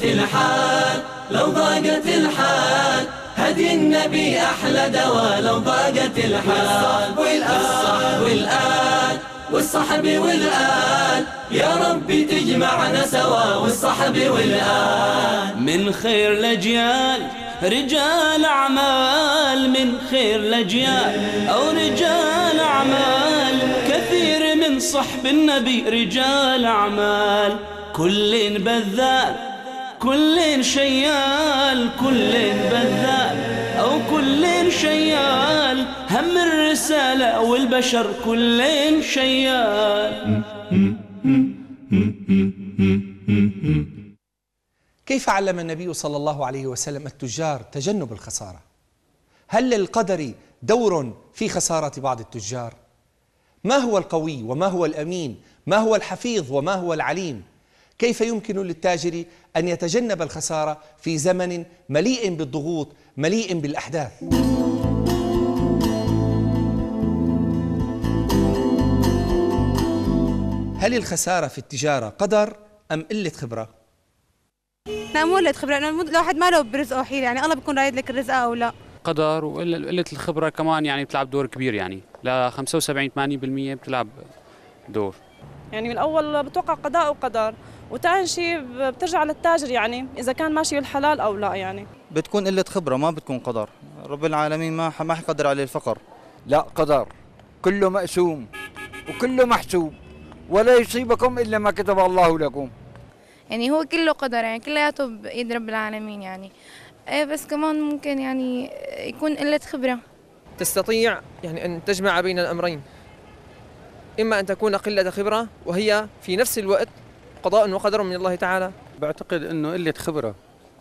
ضاقت الحال، لو ضاقت الحال هدي النبي أحلى دواء. لو ضاقت الحال والصحب والآل والصحب والآل يا ربي تجمعنا سوا. والصحب والآل من خير الأجيال رجال أعمال، من خير الأجيال أو رجال أعمال، كثير من صحب النبي رجال أعمال. كل بذال كل شيال، كل بذال أو كل شيال، هم الرسالة والبشر كل شيال. كيف علم النبي صلى الله عليه وسلم التجار تجنب الخسارة؟ هل للقدر دور في خسارة بعض التجار؟ ما هو القوي وما هو الأمين؟ ما هو الحفيظ وما هو العليم؟ كيف يمكن للتاجر أن يتجنب الخسارة في زمن مليء بالضغوط مليء بالأحداث؟ هل الخسارة في التجارة قدر أم قلة خبرة؟ لا مو قلة خبرة، لو واحد ما له برزقه حيلة، يعني الله بيكون رايد لك الرزق أو لا. قدر وقلة الخبرة كمان يعني بتلعب دور كبير، يعني ل 75-80% بتلعب دور. يعني من الأول بتوقع قضاء وقدر، وثاني شيء بترجع للتاجر يعني إذا كان ماشي بالحلال أو لا. يعني بتكون قلة خبرة، ما بتكون قدر. رب العالمين ما حيقدر عليه الفقر. لا قدر، كله مقسوم وكله محسوب، ولا يصيبكم إلا ما كتب الله لكم. يعني هو كله قدر، يعني كلياته بإيد رب العالمين يعني. بس كمان ممكن يعني يكون قلة خبرة. تستطيع يعني أن تجمع بين الأمرين، إما أن تكون قلة خبرة وهي في نفس الوقت قضاء وقدر من الله تعالى. بعتقد أنه قلة خبرة،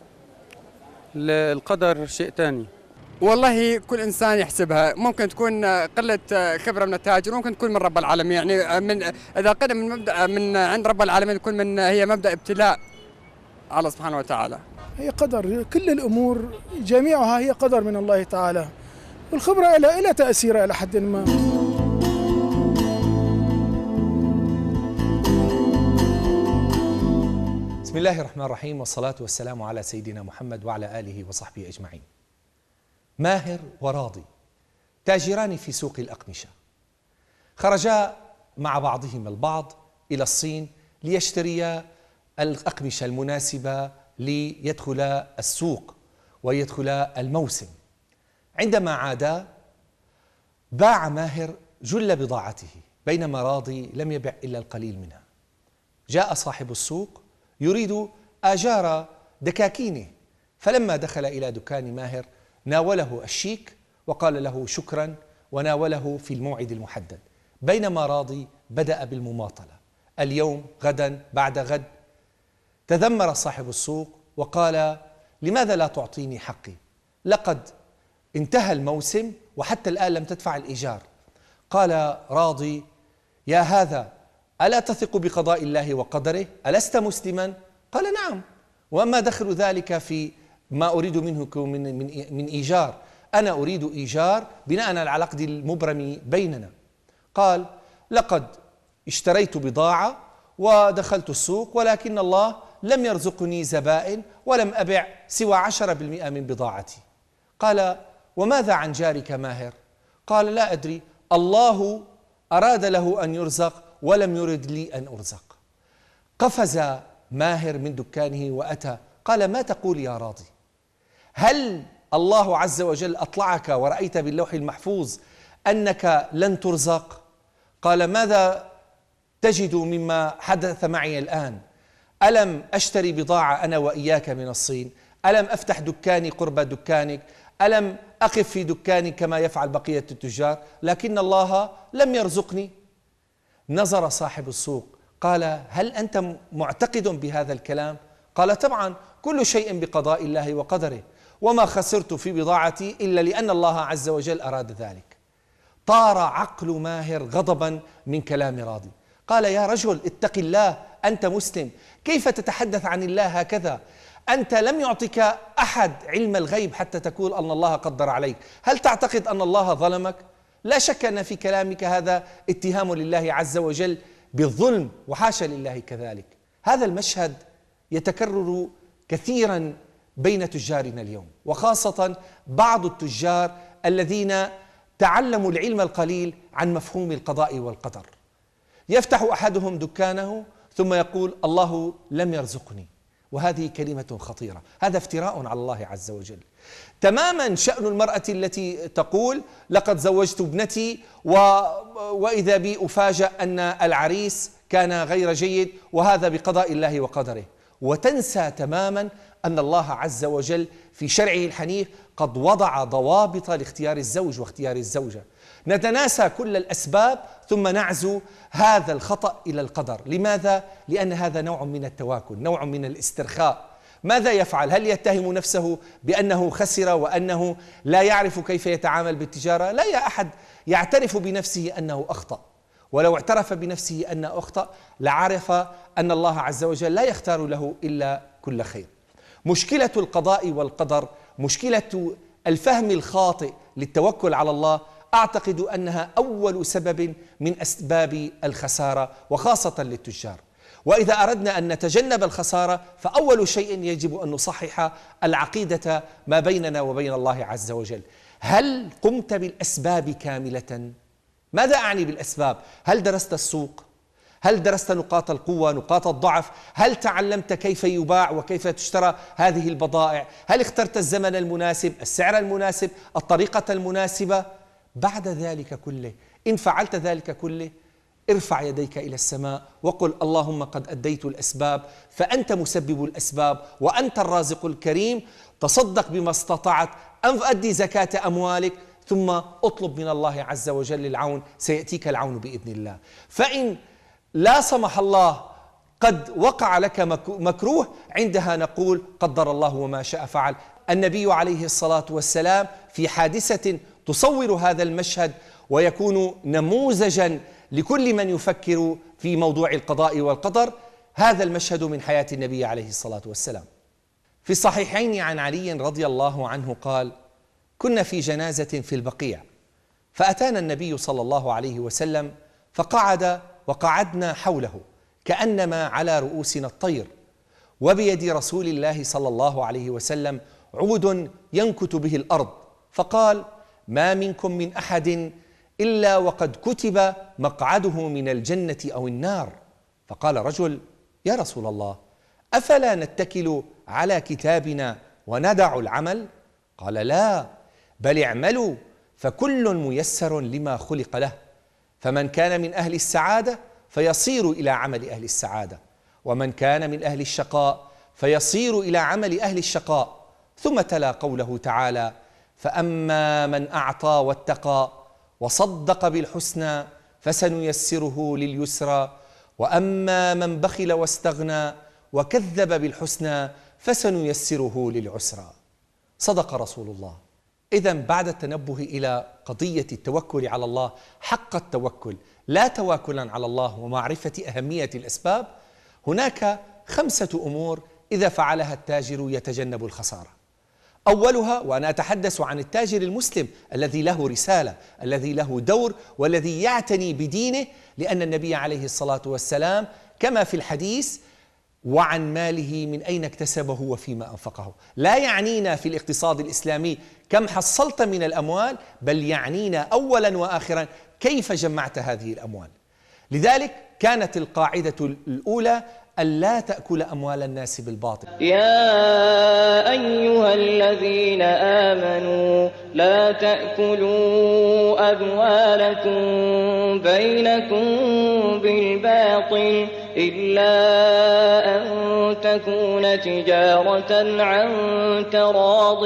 القدر شيء ثاني. والله كل إنسان يحسبها، ممكن تكون قلة خبرة من التاجر، ممكن تكون من رب العالمين. يعني من إذا قدم من مبدأ من عند رب العالمين تكون من هي مبدأ ابتلاء الله سبحانه وتعالى. هي قدر، كل الأمور جميعها هي قدر من الله تعالى، والخبرة إلى تأثيرها إلى حد ما. بسم الله الرحمن الرحيم، والصلاة والسلام على سيدنا محمد وعلى آله وصحبه أجمعين. ماهر وراضي تاجران في سوق الأقمشة، خرجا مع بعضهما البعض إلى الصين ليشتريا الأقمشة المناسبة ليدخلا السوق ويدخلا الموسم. عندما عادا باع ماهر جل بضاعته، بينما راضي لم يبع إلا القليل منها. جاء صاحب السوق يريد آجار دكاكينه، فلما دخل إلى دكان ماهر ناوله الشيك وقال له شكرا وناوله في الموعد المحدد، بينما راضي بدأ بالمماطلة. اليوم غدا بعد غد تذمر صاحب السوق وقال لماذا لا تعطيني حقي؟ لقد انتهى الموسم وحتى الآن لم تدفع الإيجار. قال راضي يا هذا ألا تثق بقضاء الله وقدره؟ ألست مسلما؟ قال نعم، وما دخل ذلك في ما أريد منه من إيجار؟ أنا أريد إيجار بناء على العقد المبرم بيننا. قال لقد اشتريت بضاعة ودخلت السوق، ولكن الله لم يرزقني زبائن ولم أبع سوى 10% من بضاعتي. قال وماذا عن جارك ماهر؟ قال لا أدري، الله أراد له أن يرزق ولم يرد لي أن أرزق. قفز ماهر من دكانه وأتى، قال ما تقول يا راضي؟ هل الله عز وجل أطلعك ورأيت باللوح المحفوظ أنك لن ترزق؟ قال ماذا تجد مما حدث معي الآن؟ ألم أشتري بضاعة أنا وإياك من الصين؟ ألم أفتح دكاني قرب دكانك؟ ألم أقف في دكاني كما يفعل بقية التجار؟ لكن الله لم يرزقني. نظر صاحب السوق قال هل أنت معتقد بهذا الكلام؟ قال طبعا، كل شيء بقضاء الله وقدره، وما خسرت في بضاعتي إلا لأن الله عز وجل أراد ذلك. طار عقل ماهر غضبا من كلام راضي. قال يا رجل اتق الله، أنت مسلم، كيف تتحدث عن الله هكذا؟ أنت لم يعطك أحد علم الغيب حتى تقول أن الله قدر عليك. هل تعتقد أن الله ظلمك؟ لا شك أن في كلامك هذا اتهام لله عز وجل بالظلم، وحاشا لله كذلك. هذا المشهد يتكرر كثيرا بين تجارنا اليوم، وخاصة بعض التجار الذين تعلموا العلم القليل عن مفهوم القضاء والقدر. يفتح أحدهم دكانه ثم يقول الله لم يرزقني، وهذه كلمة خطيرة، هذا افتراء على الله عز وجل. تماما شأن المرأة التي تقول لقد زوجت ابنتي وإذا بي أفاجأ أن العريس كان غير جيد، وهذا بقضاء الله وقدره، وتنسى تماما أن الله عز وجل في شرعه الحنيف قد وضع ضوابط لاختيار الزوج واختيار الزوجة. نتناسى كل الأسباب ثم نعزو هذا الخطأ إلى القدر. لماذا؟ لأن هذا نوع من التواكل، نوع من الاسترخاء. ماذا يفعل؟ هل يتهم نفسه بأنه خسر وأنه لا يعرف كيف يتعامل بالتجارة؟ لا أحد يعترف بنفسه أنه أخطأ، ولو اعترف بنفسه أنه أخطأ لعرف أن الله عز وجل لا يختار له إلا كل خير. مشكلة القضاء والقدر، مشكلة الفهم الخاطئ للتوكل على الله، أعتقد أنها أول سبب من أسباب الخسارة وخاصة للتجار. وإذا أردنا أن نتجنب الخسارة فأول شيء يجب أن نصحح العقيدة ما بيننا وبين الله عز وجل. هل قمت بالأسباب كاملة؟ ماذا أعني بالأسباب؟ هل درست السوق؟ هل درست نقاط القوة، نقاط الضعف؟ هل تعلمت كيف يباع وكيف تشترى هذه البضائع؟ هل اخترت الزمن المناسب، السعر المناسب، الطريقة المناسبة؟ بعد ذلك كله، إن فعلت ذلك كله، ارفع يديك إلى السماء وقل اللهم قد أديت الأسباب، فأنت مسبب الأسباب وأنت الرازق الكريم. تصدق بما استطعت، أدي زكاة أموالك، ثم اطلب من الله عز وجل العون، سيأتيك العون بإذن الله. فإن لا سمح الله قد وقع لك مكروه، عندها نقول قدر الله وما شاء فعل. النبي عليه الصلاة والسلام في حادثة تصور هذا المشهد ويكون نموذجا لكل من يفكر في موضوع القضاء والقدر، هذا المشهد من حياة النبي عليه الصلاة والسلام. في الصحيحين عن علي رضي الله عنه قال: كنا في جنازة في البقيع، فأتانا النبي صلى الله عليه وسلم فقعد وقعدنا حوله كأنما على رؤوسنا الطير، وبيد رسول الله صلى الله عليه وسلم عود ينكت به الأرض، فقال: ما منكم من أحد إلا وقد كتب مقعده من الجنة أو النار. فقال رجل: يا رسول الله، أفلا نتكل على كتابنا وندع العمل؟ قال: لا، بل اعملوا فكل ميسر لما خلق له، فمن كان من أهل السعادة فيصير إلى عمل أهل السعادة، ومن كان من أهل الشقاء فيصير إلى عمل أهل الشقاء. ثم تلا قوله تعالى: فأما من أعطى واتقى وصدق بالحسنى فسنيسره لليسرى، وأما من بخل واستغنى وكذب بالحسنى فسنيسره للعسرى. صدق رسول الله. إذن بعد التنبه إلى قضية التوكل على الله حق التوكل، لا تواكلا على الله، ومعرفة أهمية الأسباب، هناك 5 أمور إذا فعلها التاجر يتجنب الخسارة. أولها، وأنا أتحدث عن التاجر المسلم الذي له رسالة، الذي له دور، والذي يعتني بدينه، لأن النبي عليه الصلاة والسلام كما في الحديث: وعن ماله من أين اكتسبه وفيما أنفقه. لا يعنينا في الاقتصاد الإسلامي كم حصلت من الأموال، بل يعنينا أولا وآخرا كيف جمعت هذه الأموال. لذلك كانت القاعدة الأولى ألا تأكل أموال الناس بالباطل. يا أيها الذين آمنوا لا تأكلوا أموالكم بينكم بالباطل إلا أن تكون تجارة عن تراض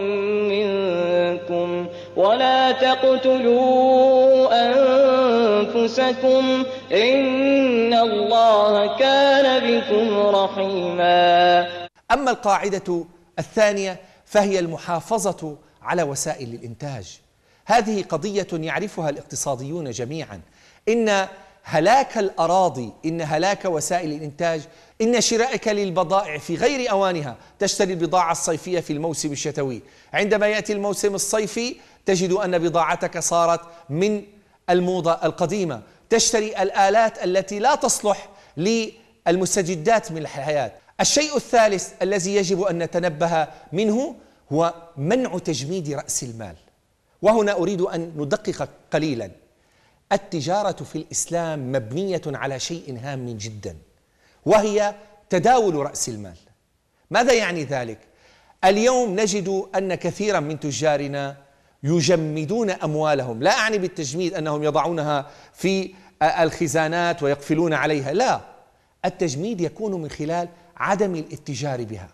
منكم، ولا تقتلوا أنفسكم إن الله كان بكم رحيما. أما القاعدة الثانية فهي المحافظة على وسائل الإنتاج. هذه قضية يعرفها الاقتصاديون جميعا. إن هلاك الأراضي، إن هلاك وسائل الإنتاج، إن شرائك للبضائع في غير أوانها. تشتري البضاعة الصيفية في الموسم الشتوي، عندما يأتي الموسم الصيفي تجد أن بضاعتك صارت من الموضة القديمة. تشتري الآلات التي لا تصلح للمستجدات من الحياة. الشيء الثالث الذي يجب أن نتنبه منه هو منع تجميد رأس المال. وهنا أريد أن ندقق قليلا. التجارة في الإسلام مبنية على شيء هام جدا، وهي تداول رأس المال. ماذا يعني ذلك؟ اليوم نجد أن كثيرا من تجارنا يجمدون أموالهم. لا أعني بالتجميد أنهم يضعونها في الخزانات ويقفلون عليها، لا، التجميد يكون من خلال عدم الاتجار بها.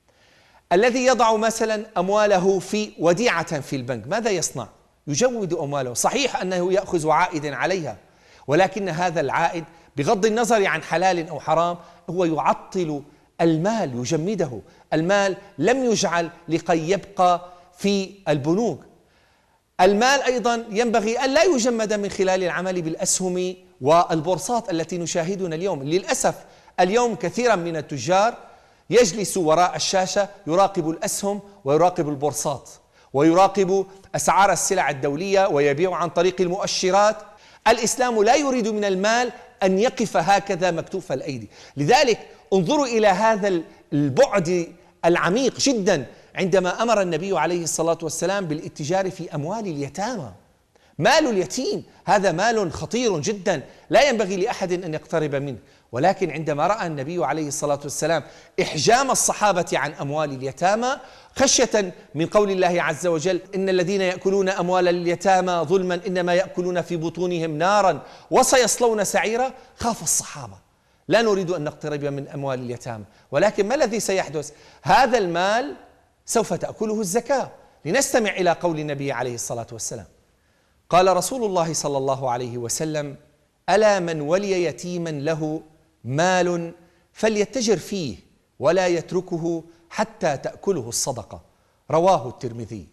الذي يضع مثلا أمواله في وديعة في البنك ماذا يصنع؟ يجود أمواله. صحيح أنه يأخذ عائدا عليها، ولكن هذا العائد بغض النظر عن حلال أو حرام هو يعطل المال، يجمده. المال لم يجعل لكي يبقى في البنوك. المال أيضا ينبغي أن لا يجمد من خلال العمل بالأسهم والبورصات التي نشاهدنا اليوم. للأسف اليوم كثيرا من التجار يجلس وراء الشاشة يراقب الأسهم ويراقب البورصات ويراقب أسعار السلع الدولية ويبيع عن طريق المؤشرات. الإسلام لا يريد من المال أن يقف هكذا مكتوف الأيدي. لذلك انظروا إلى هذا البعد العميق جدا عندما أمر النبي عليه الصلاة والسلام بالاتجار في أموال اليتامى. مال اليتيم هذا مال خطير جدا لا ينبغي لأحد أن يقترب منه، ولكن عندما رأى النبي عليه الصلاة والسلام إحجام الصحابة عن أموال اليتامى خشية من قول الله عز وجل: إن الذين يأكلون أموال اليتامى ظلما إنما يأكلون في بطونهم نارا وسيصلون سعيرا، خاف الصحابة. لا نريد أن نقترب من أموال اليتامى، ولكن ما الذي سيحدث؟ هذا المال سوف تأكله الزكاة. لنستمع إلى قول النبي عليه الصلاة والسلام. قال رسول الله صلى الله عليه وسلم: ألا من ولي يتيما له مال فليتجر فيه ولا يتركه حتى تأكله الصدقة. رواه الترمذي.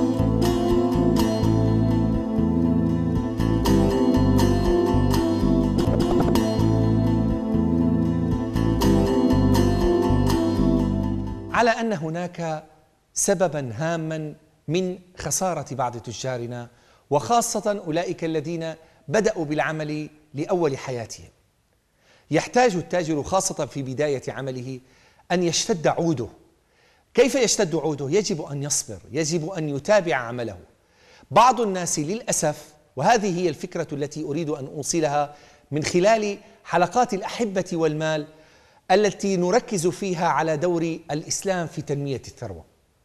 على أن هناك سببا هاما من خسارة بعض تجارنا، وخاصة أولئك الذين بدأوا بالعمل لأول حياتهم. يحتاج التاجر خاصة في بداية عمله أن يشتد عوده. كيف يشتد عوده؟ يجب أن يصبر، يجب أن يتابع عمله. بعض الناس للأسف، وهذه هي الفكرة التي أريد أن أوصلها من خلال حلقات الأحبة والمال التي نركز فيها على دور الإسلام في تنمية الثروة.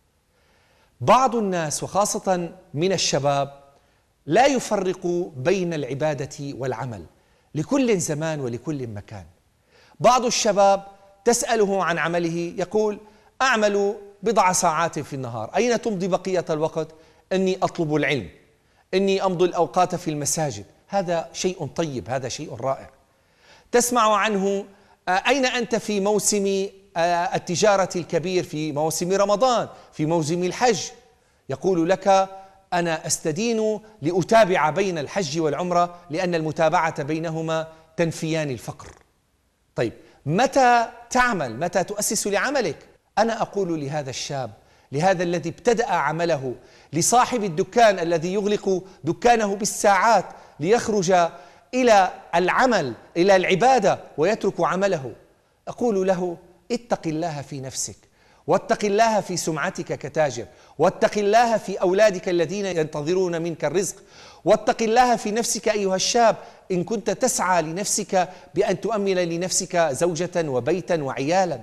بعض الناس وخاصة من الشباب لا يفرق بين العبادة والعمل، لكل زمان ولكل مكان. بعض الشباب تسأله عن عمله يقول: أعمل بضع ساعات في النهار، أين تمضي بقية الوقت؟ إني أطلب العلم، إني أمضي الأوقات في المساجد. هذا شيء طيب، هذا شيء رائع. تسمع عنه: أين أنت في موسم التجارة الكبير، في موسم رمضان، في موسم الحج؟ يقول لك: أنا أستدين لأتابع بين الحج والعمرة لأن المتابعة بينهما تنفيان الفقر. طيب، متى تعمل؟ متى تؤسس لعملك؟ أنا أقول لهذا الشاب، لهذا الذي ابتدأ عمله، لصاحب الدكان الذي يغلق دكانه بالساعات ليخرج إلى العمل، إلى العبادة ويترك عمله، أقول له: اتق الله في نفسك، واتق الله في سمعتك كتاجر، واتق الله في أولادك الذين ينتظرون منك الرزق، واتق الله في نفسك أيها الشاب إن كنت تسعى لنفسك بأن تؤمن لنفسك زوجة وبيتا وعيالا.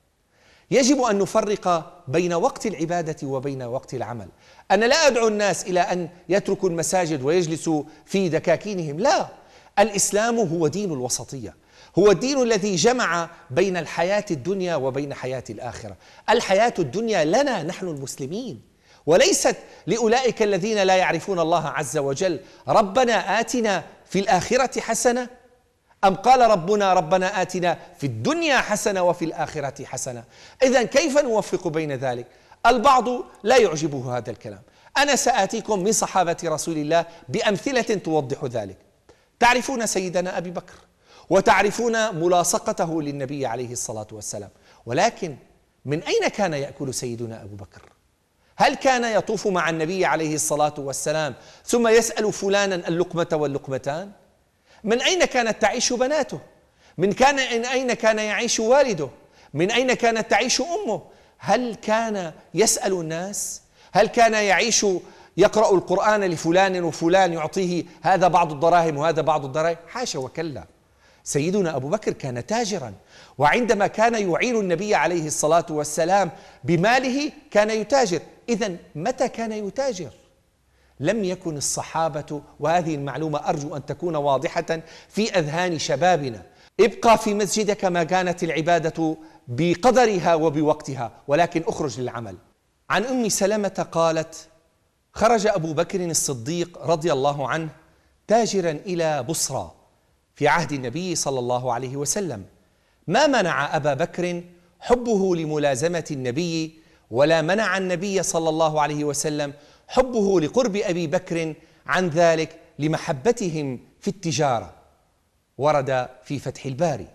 يجب أن نفرق بين وقت العبادة وبين وقت العمل. أنا لا أدعو الناس إلى أن يتركوا المساجد ويجلسوا في دكاكينهم، لا، الإسلام هو دين الوسطية، هو الدين الذي جمع بين الحياة الدنيا وبين حياة الآخرة. الحياة الدنيا لنا نحن المسلمين، وليست لأولئك الذين لا يعرفون الله عز وجل. ربنا آتنا في الآخرة حسنة، أم قال ربنا آتنا في الدنيا حسنة وفي الآخرة حسنة؟ إذن كيف نوفق بين ذلك؟ البعض لا يعجبه هذا الكلام. أنا سآتيكم من صحابة رسول الله بأمثلة توضح ذلك. تعرفون سيدنا أبي بكر، وتعرفون ملاصقته للنبي عليه الصلاة والسلام، ولكن من أين كان يأكل سيدنا أبو بكر؟ هل كان يطوف مع النبي عليه الصلاة والسلام ثم يسأل فلانا اللقمة واللقمتان؟ من أين كانت تعيش بناته؟ من أين كان يعيش والده؟ من أين كانت تعيش أمه؟ هل كان يسأل الناس؟ هل كان يعيش يقرأ القرآن لفلان وفلان يعطيه هذا بعض الدراهم وهذا بعض الدراهم؟ حاشا وكلا. سيدنا أبو بكر كان تاجرا، وعندما كان يعين النبي عليه الصلاة والسلام بماله كان يتاجر. إذن متى كان يتاجر؟ لم يكن الصحابة، وهذه المعلومة أرجو أن تكون واضحة في أذهان شبابنا، ابقى في مسجدك ما كانت العبادة بقدرها وبوقتها، ولكن أخرج للعمل. عن أم سلمة قالت: خرج أبو بكر الصديق رضي الله عنه تاجرا إلى بصرى في عهد النبي صلى الله عليه وسلم، ما منع أبا بكر حبه لملازمة النبي، ولا منع النبي صلى الله عليه وسلم حبه لقرب أبي بكر عن ذلك لمحبتهم في التجارة. ورد في فتح الباري: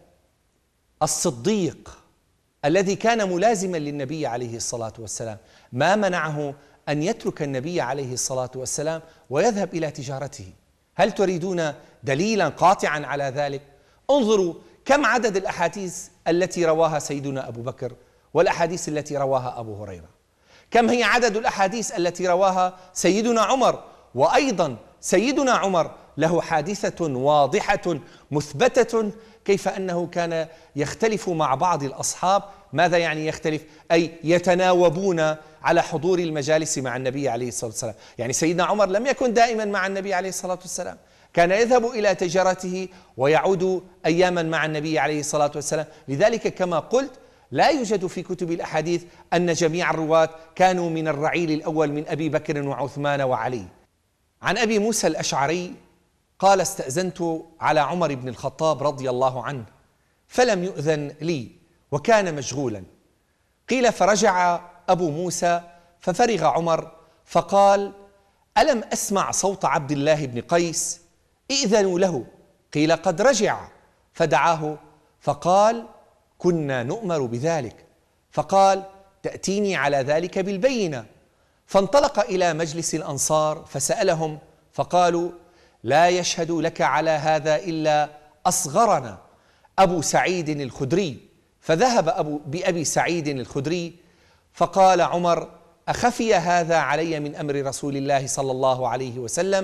الصديق الذي كان ملازما للنبي عليه الصلاة والسلام ما منعه أن يترك النبي عليه الصلاة والسلام ويذهب إلى تجارته. هل تريدون دليلا قاطعا على ذلك؟ انظروا كم عدد الأحاديث التي رواها سيدنا أبو بكر والأحاديث التي رواها أبو هريرة، كم هي عدد الأحاديث التي رواها سيدنا عمر. وأيضا سيدنا عمر له حادثة واضحة مثبتة كيف أنه كان يختلف مع بعض الأصحاب. ماذا يعني يختلف؟ أي يتناوبون على حضور المجالس مع النبي عليه الصلاة والسلام. يعني سيدنا عمر لم يكن دائما مع النبي عليه الصلاة والسلام، كان يذهب إلى تجارته ويعود أياما مع النبي عليه الصلاة والسلام. لذلك كما قلت لا يوجد في كتب الأحاديث أن جميع الرواة كانوا من الرعيل الأول من أبي بكر وعثمان وعلي. عن أبي موسى الأشعري قال: استأذنت على عمر بن الخطاب رضي الله عنه فلم يؤذن لي وكان مشغولا. قيل: فرجع أبو موسى ففرغ عمر فقال: ألم أسمع صوت عبد الله بن قيس؟ ائذنوا له. قيل: قد رجع. فدعاه فقال: كنا نؤمر بذلك. فقال: تأتيني على ذلك بالبينة. فانطلق إلى مجلس الأنصار فسألهم فقالوا: لا يشهد لك على هذا إلا أصغرنا أبو سعيد الخدري. فذهب بأبي سعيد الخدري فقال عمر: أخفي هذا علي من أمر رسول الله صلى الله عليه وسلم؟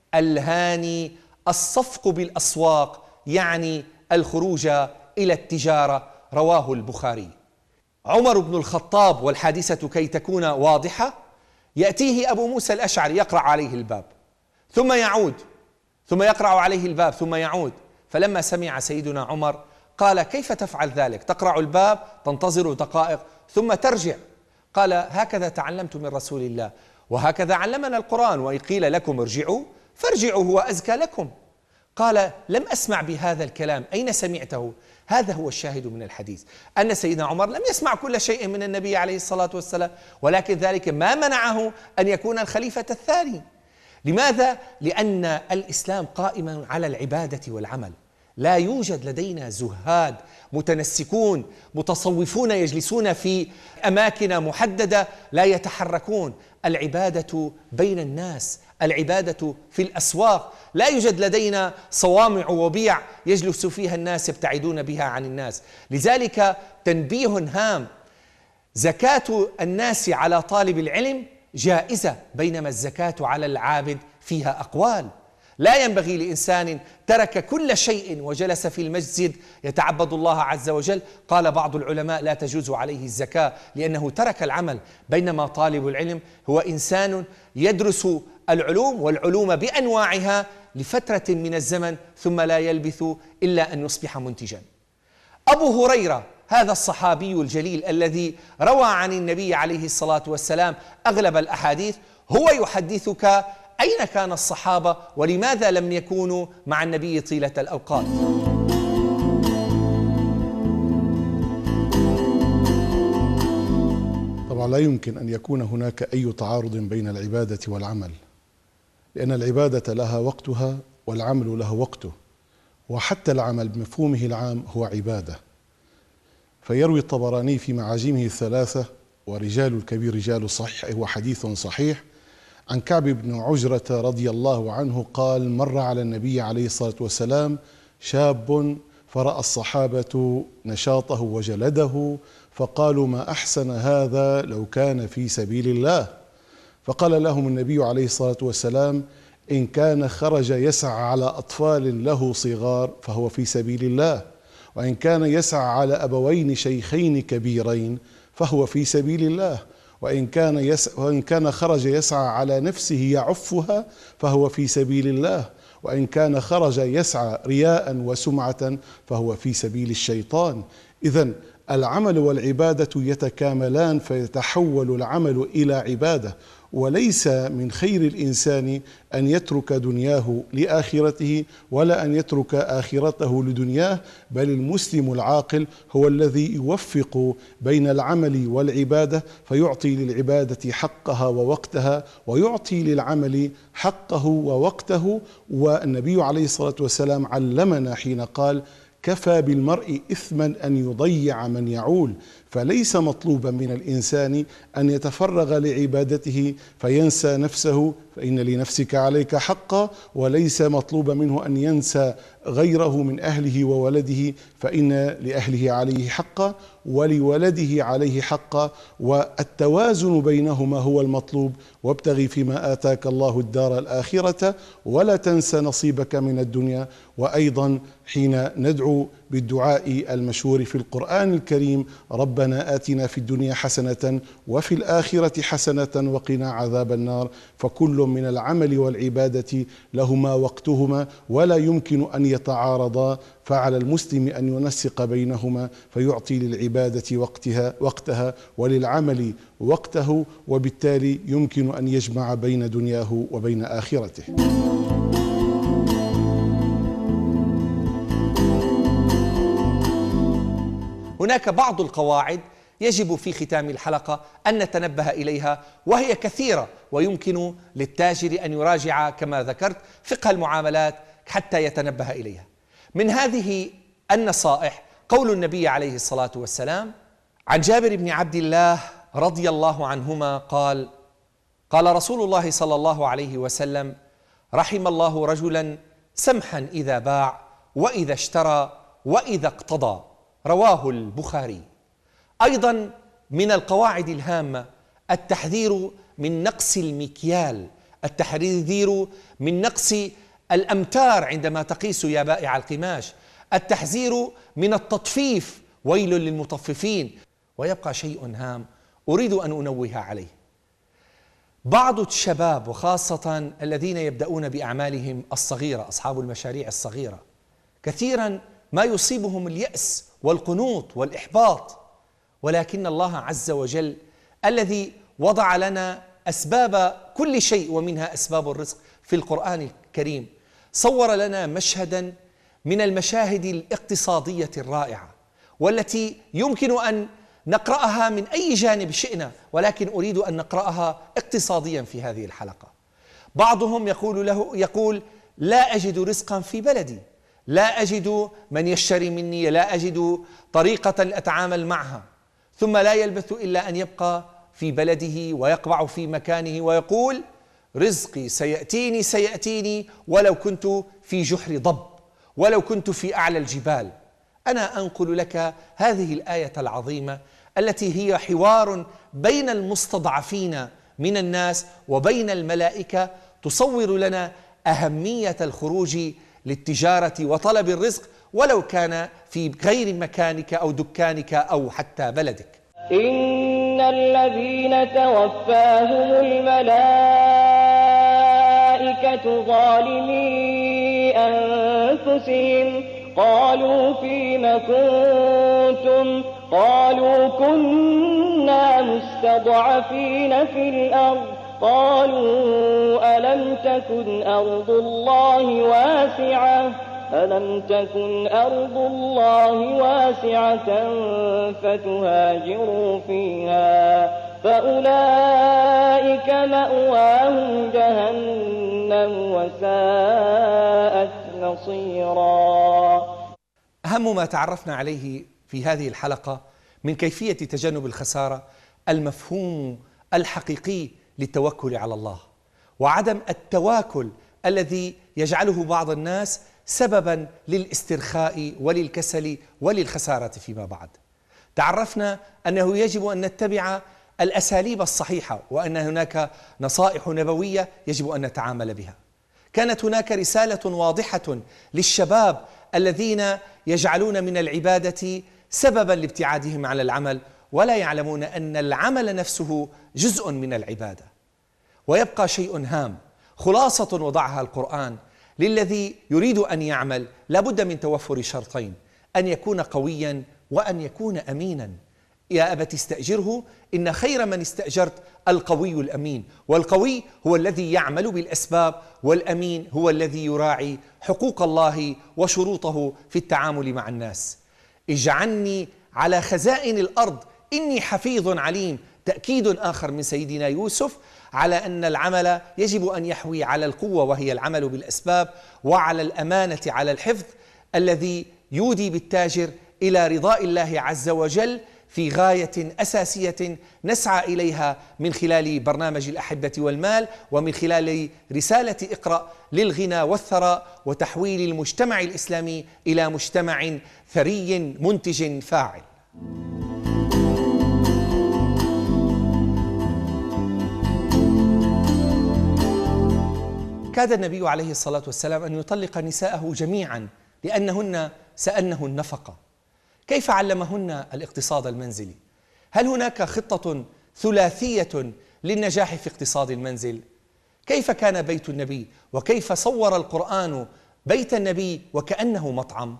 ألهاني الصفق بالأسواق، يعني الخروج إلى التجارة. رواه البخاري. عمر بن الخطاب، والحادثة كي تكون واضحة، يأتيه أبو موسى الأشعري يقرع عليه الباب ثم يعود، ثم يقرع عليه الباب ثم يعود. فلما سمع سيدنا عمر قال: كيف تفعل ذلك؟ تقرع الباب تنتظر دقائق ثم ترجع. قال: هكذا تعلمت من رسول الله، وهكذا علمنا القرآن، وإن قيل لكم ارجعوا فارجعوا هو أزكى لكم. قال: لم أسمع بهذا الكلام، أين سمعته؟ هذا هو الشاهد من الحديث، أن سيدنا عمر لم يسمع كل شيء من النبي عليه الصلاة والسلام، ولكن ذلك ما منعه أن يكون الخليفة الثاني. لماذا؟ لأن الإسلام قائم على العبادة والعمل. لا يوجد لدينا زهاد متنسكون متصوفون يجلسون في أماكن محددة لا يتحركون. العبادة بين الناس، العبادة في الأسواق. لا يوجد لدينا صوامع وبيع يجلس فيها الناس يبتعدون بها عن الناس. لذلك تنبيه هام: زكاة الناس على طالب العلم جائزة، بينما الزكاة على العابد فيها أقوال. لا ينبغي لإنسان ترك كل شيء وجلس في المسجد يتعبد الله عز وجل، قال بعض العلماء لا تجوز عليه الزكاة لأنه ترك العمل، بينما طالب العلم هو إنسان يدرس العلوم والعلوم بأنواعها لفترة من الزمن ثم لا يلبث إلا أن يصبح منتجا. أبو هريرة هذا الصحابي الجليل الذي روى عن النبي عليه الصلاة والسلام أغلب الأحاديث هو يحدثك أين كان الصحابة ولماذا لم يكونوا مع النبي طيلة الأوقات. طبعا لا يمكن أن يكون هناك أي تعارض بين العبادة والعمل، لأن العبادة لها وقتها والعمل له وقته، وحتى العمل بمفهومه العام هو عبادة. فيروي الطبراني في معاجمه الثلاثة ورجال الكبير رجال الصحيح، هو حديث صحيح، عن كعب بن عجرة رضي الله عنه قال: مر على النبي عليه الصلاة والسلام شاب فرأى الصحابة نشاطه وجلده فقالوا: ما أحسن هذا لو كان في سبيل الله. فقال لهم النبي عليه الصلاة والسلام: إن كان خرج يسعى على أطفال له صغار فهو في سبيل الله، وإن كان يسعى على أبوين شيخين كبيرين فهو في سبيل الله، وإن كان خرج يسعى على نفسه يعفها فهو في سبيل الله، وإن كان خرج يسعى رياء وسمعة فهو في سبيل الشيطان. إذن العمل والعبادة يتكاملان، فيتحول العمل إلى عبادة. وليس من خير الإنسان أن يترك دنياه لآخرته ولا أن يترك آخرته لدنياه، بل المسلم العاقل هو الذي يوفق بين العمل والعبادة، فيعطي للعبادة حقها ووقتها، ويعطي للعمل حقه ووقته. والنبي عليه الصلاة والسلام علمنا حين قال: كفى بالمرء إثما أن يضيع من يعول. فليس مطلوبا من الإنسان أن يتفرغ لعبادته فينسى نفسه، فإن لنفسك عليك حقا، وليس مطلوبا منه أن ينسى غيره من أهله وولده، فإن لأهله عليه حقا ولولده عليه حقا، والتوازن بينهما هو المطلوب. وابتغي فيما آتاك الله الدار الآخرة ولا تنس نصيبك من الدنيا. وأيضا حين ندعو بالدعاء المشهور في القرآن الكريم: ربنا آتنا في الدنيا حسنة وفي الآخرة حسنة وقنا عذاب النار، فكل من العمل والعبادة لهما وقتهما ولا يمكن أن يتعارضا، فعلى المسلم أن ينسق بينهما فيعطي للعبادة وقتها وللعمل وقته، وبالتالي يمكن أن يجمع بين دنياه وبين آخرته. هناك بعض القواعد يجب في ختام الحلقة أن نتنبه إليها، وهي كثيرة، ويمكن للتاجر أن يراجع كما ذكرت فقه المعاملات حتى يتنبه إليها. من هذه النصائح قول النبي عليه الصلاة والسلام عن جابر بن عبد الله رضي الله عنهما قال: قال رسول الله صلى الله عليه وسلم: رحم الله رجلا سمحا إذا باع وإذا اشترى وإذا اقتضى، رواه البخاري. أيضا من القواعد الهامة التحذير من نقص المكيال، التحذير من نقص الأمتار عندما تقيس يا بائع القماش، التحذير من التطفيف، ويل للمطففين. ويبقى شيء هام أريد أن أنوه عليه: بعض الشباب وخاصة الذين يبدأون بأعمالهم الصغيرة، أصحاب المشاريع الصغيرة، كثيرا ما يصيبهم اليأس والقنوط والإحباط، ولكن الله عز وجل الذي وضع لنا أسباب كل شيء ومنها أسباب الرزق في القرآن الكريم صور لنا مشهدا من المشاهد الاقتصادية الرائعة، والتي يمكن أن نقرأها من أي جانب شئنا، ولكن أريد أن نقرأها اقتصاديا في هذه الحلقة. بعضهم يقول لا أجد رزقا في بلدي، لا أجد من يشتري مني، لا أجد طريقة أتعامل معها، ثم لا يلبث إلا أن يبقى في بلده ويقبع في مكانه ويقول: رزقي سيأتيني ولو كنت في جحر ضب، ولو كنت في أعلى الجبال. أنا أنقل لك هذه الآية العظيمة التي هي حوار بين المستضعفين من الناس وبين الملائكة، تصور لنا أهمية الخروج للتجارة وطلب الرزق ولو كان في غير مكانك أو دكانك أو حتى بلدك. إن الذين توفاهم الملائكة ظالمي أنفسهم قالوا فيم كنتم قالوا كنا مستضعفين في الأرض قالوا ألم تكن أرض الله واسعة فتهاجروا فيها فأولئك مأواهم جهنم وساءت مصيرا. أهم ما تعرفنا عليه في هذه الحلقة من كيفية تجنب الخسارة المفهوم الحقيقي للتوكل على الله، وعدم التواكل الذي يجعله بعض الناس سببا للاسترخاء وللكسل وللخسارة فيما بعد. تعرفنا أنه يجب أن نتبع الأساليب الصحيحة، وأن هناك نصائح نبوية يجب أن نتعامل بها. كانت هناك رسالة واضحة للشباب الذين يجعلون من العبادة سببا لابتعادهم عن العمل، ولا يعلمون أن العمل نفسه جزء من العبادة. ويبقى شيء هام، خلاصة وضعها القرآن للذي يريد أن يعمل لابد من توفر شرطين: أن يكون قويا وأن يكون أمينا. يا أبت استأجره إن خير من استأجرت القوي الأمين. والقوي هو الذي يعمل بالأسباب، والأمين هو الذي يراعي حقوق الله وشروطه في التعامل مع الناس. اجعلني على خزائن الأرض إني حفيظ عليم، تأكيد آخر من سيدنا يوسف على أن العمل يجب أن يحوي على القوة وهي العمل بالأسباب، وعلى الأمانة على الحفظ الذي يودي بالتاجر إلى رضاء الله عز وجل في غاية أساسية نسعى إليها من خلال برنامج الأحبة والمال، ومن خلال رسالة اقرأ للغنى والثراء، وتحويل المجتمع الإسلامي إلى مجتمع ثري منتج فاعل. كاد النبي عليه الصلاة والسلام أن يطلق نساءه جميعا لأنهن سألنه النفقة. كيف علمهن الاقتصاد المنزلي؟ هل هناك خطة ثلاثية للنجاح في اقتصاد المنزل؟ كيف كان بيت النبي؟ وكيف صور القرآن بيت النبي وكأنه مطعم؟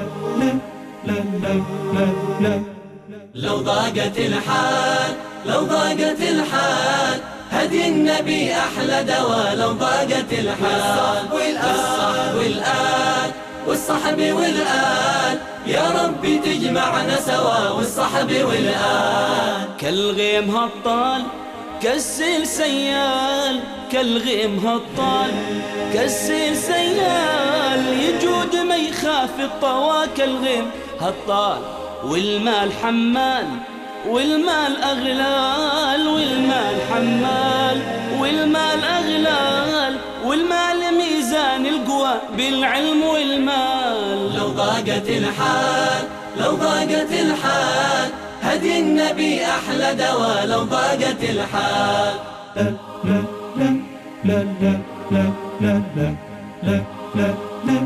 لو ضاقت الحال، لو ضاقت الحال، هدي النبي أحلى دواء. لو ضاقت الحال، والصحب والآل، والصحب والآل، يا ربي تجمعنا سوا. والصحب والآل كالغيم هالطال كالسيل سيال، كالغيم هالطال كالسيل سيال، يجود ما يخاف الطوا. كالغيم هالطال والمال حمال، والمال أغلال، والمال حمال، والمال أغلال، والمال ميزان القوى بالعلم والمال. لو ضاقت الحال، لو ضاقت الحال، هدي النبي أحلى دواء. لو ضاقت الحال. لا لا لا لا لا لا لا لا لا لا.